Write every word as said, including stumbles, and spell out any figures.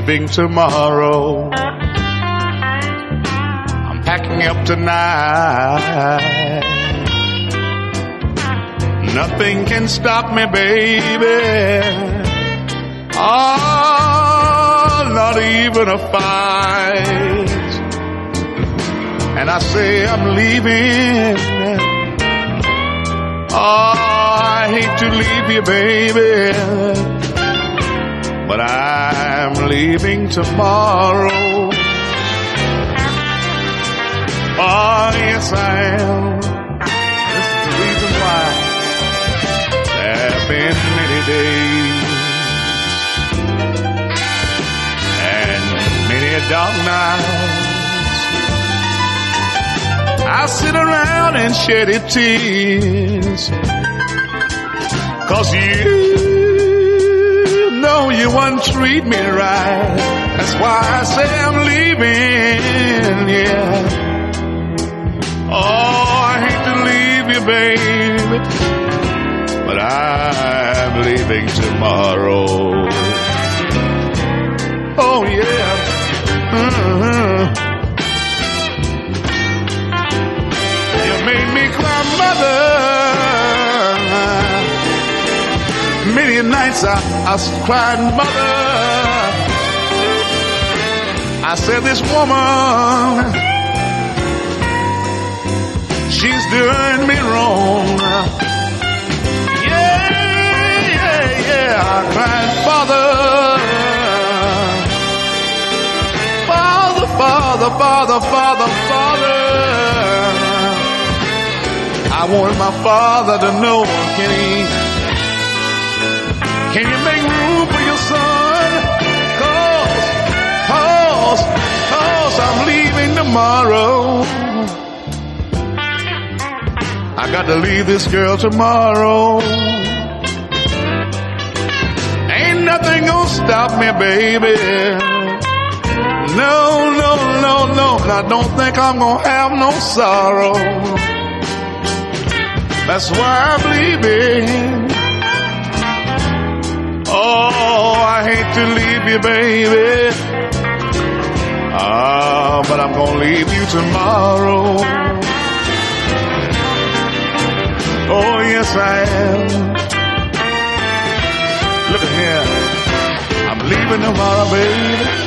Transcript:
leaving tomorrow. I'm packing up tonight. Nothing can stop me, baby. Oh, not even a fight. And I say I'm leaving. Oh, I hate to leave you, baby, but I'm leaving tomorrow. Oh, yes, I am. This is the reason why. There have been many days and many a dark nights. I sit around and shed tears, 'cause you know you won't treat me right. That's why I say I'm leaving, yeah. Oh, I hate to leave you, baby, but I'm leaving tomorrow. Oh, yeah. Mm-hmm. Made me cry, mother. Many nights I, I cried, mother. I said, this woman, she's doing me wrong. Yeah, yeah, yeah. I cried, Father, Father, Father, Father, Father, Father. I want my father to know, can he, can you make room for your son? Cause, cause, cause I'm leaving tomorrow. I got to leave this girl tomorrow. Ain't nothing gonna stop me, baby. No, no, no, no. I don't think I'm gonna have no sorrow. That's why I'm leaving. Oh, I hate to leave you, baby. Ah, but I'm gonna leave you tomorrow. Oh, yes, I am. Look at here. I'm leaving tomorrow, baby.